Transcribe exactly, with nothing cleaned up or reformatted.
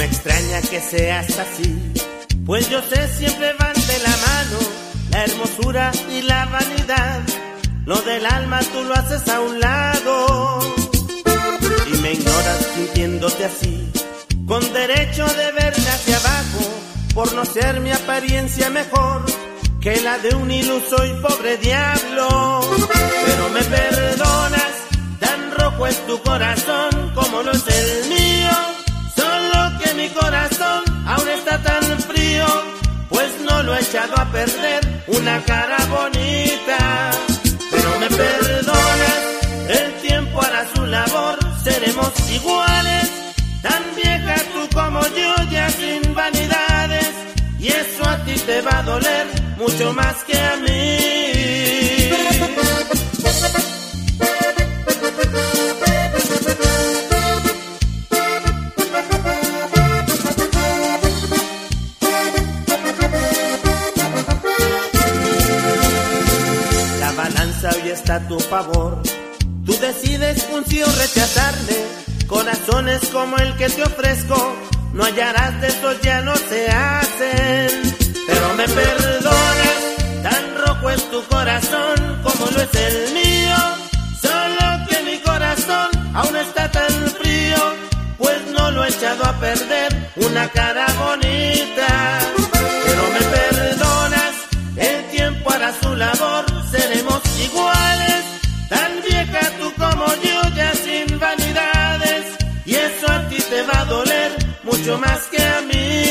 extraña que seas así, pues yo sé siempre van de la mano la hermosura y la vanidad. Lo del alma tú lo haces a un lado y me ignoras sintiéndote así, con derecho de verme hacia abajo, por no ser mi apariencia mejor que la de un iluso y pobre diablo. Pero me perdonas, tan rojo es tu corazón como lo es el mío, solo que mi corazón aún está tan frío, pues no lo he echado a perder una cara bonita. Pero me perdonas, el tiempo hará su labor, seremos iguales, tan vieja tú como yo, ya sin vanidades, y eso a ti te va a doler mucho más que a mí. La balanza hoy está a tu favor, tú decides un sí o rechazarle. Corazones como el que te ofrezco no hallarás, de esos ya no se hacen. Pero me perdonas, tan rojo es tu corazón como lo es el mío, solo que mi corazón aún está tan frío, pues no lo he echado a perder una cara bonita. Pero me perdonas, el tiempo hará su labor, seremos iguales, tan vieja tú como yo, ya sin vanidades, y eso a ti te va a doler mucho más que a mí.